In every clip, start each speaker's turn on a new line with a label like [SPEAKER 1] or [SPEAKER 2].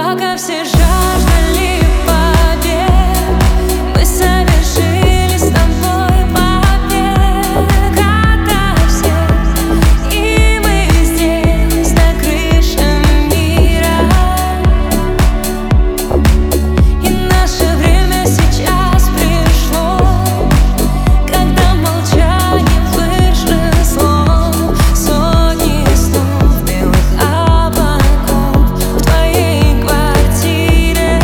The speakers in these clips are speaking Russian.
[SPEAKER 1] Пока все жаждали побед, мы совершили с тобой побег ото всех, и мы здесь, на крыше мира. И наше время сейчас пришло, когда молчание выше слов. Сотни снов белых облаков в твоей квартире.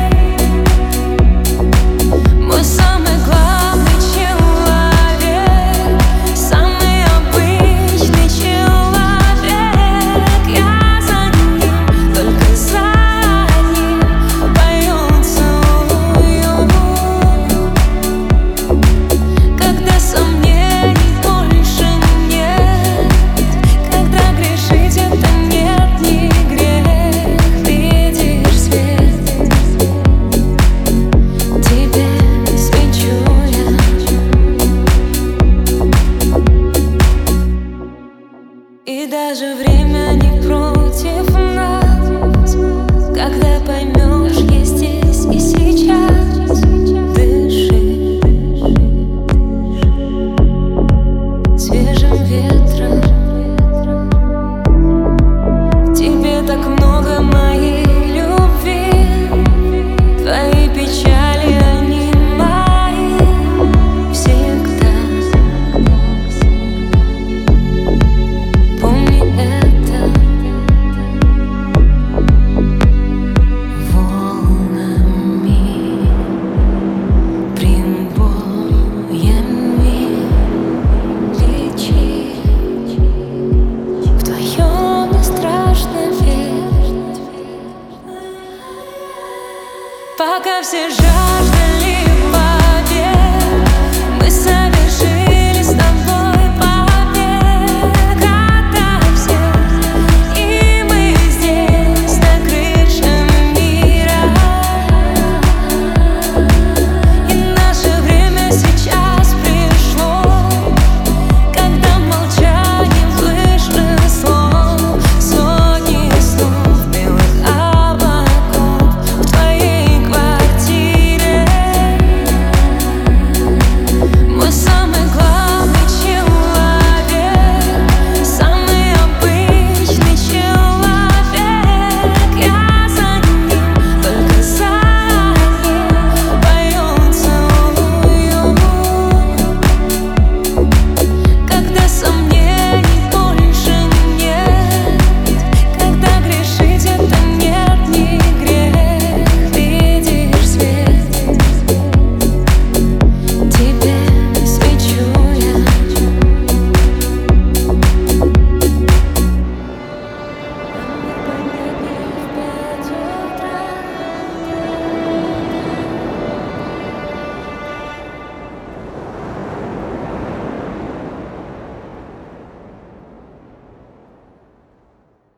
[SPEAKER 1] Мой самый главный человек, самый обычный человек. Я за ним, только за ним пою, целую. Когда сомнений больше нет, когда грешить это нет не грех, видишь свет, тебе свечу я. И даже время не против нас, когда поймешь, я здесь и сейчас. Дыши свежим ветром, в тебе так много моей любви. Твои печали, они мои всегда. Помни это. Волнами, прибоями лечи. Вдвоем не страшно, верь. Пока все жаждут